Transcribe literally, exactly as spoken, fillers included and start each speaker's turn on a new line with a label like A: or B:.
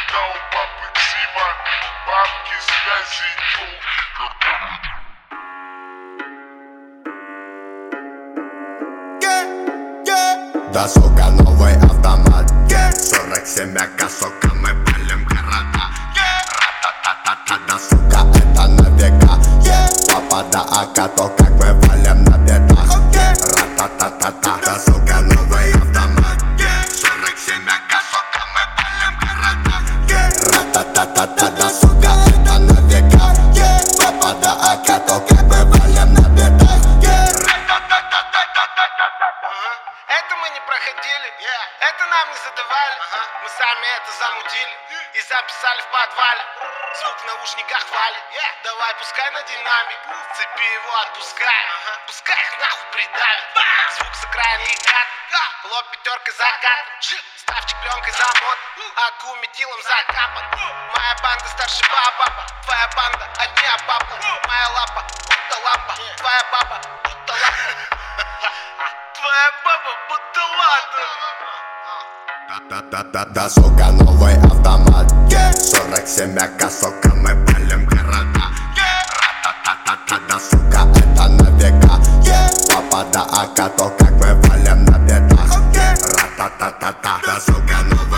A: когда у папы Тима бабки, связи, тёлки, которые...
B: Да, сука, новый автомат, сорок семь ака, сука, мы палим города. Ра-та-та-та-та, да, сука, это на века. Папа, да, ака, то как мы валим на бедах. Ра-та-та-та-та, да, сука, новый автомат, сорок семь ака, сука, мы палим города. Ра-та-та-та-та, да, сука, это на века. Папа, да, ака, то как мы валим на бедах.
C: Это мы не проходили, yeah. Это нам не задавали, uh-huh. Мы сами это замутили yeah. И записали в подвале. Звук в наушниках валит, yeah. Давай пускай на динамик, uh. Цепи его отпускай, uh-huh. Пускай их нахуй придавит, uh. Звук с экрана и кат, uh. Лоб пятеркой закат, uh. Ставчик пленкой замот, uh. Аку метилом закапан, uh. Моя банда старше баба, твоя банда одни папа, uh. Моя лапа, будто лампа, yeah. Твоя баба, будто лампа. Твоя баба будто ладно.
B: Да-да-да-да, сука, новый автомат, сорок семь ака, сука, мы палим города. Ра-та-та-та-та, да, сука, это на века. Папа, да, ака, то как мы валим на бедах. Ра-та-та-та-та, да, сука, новый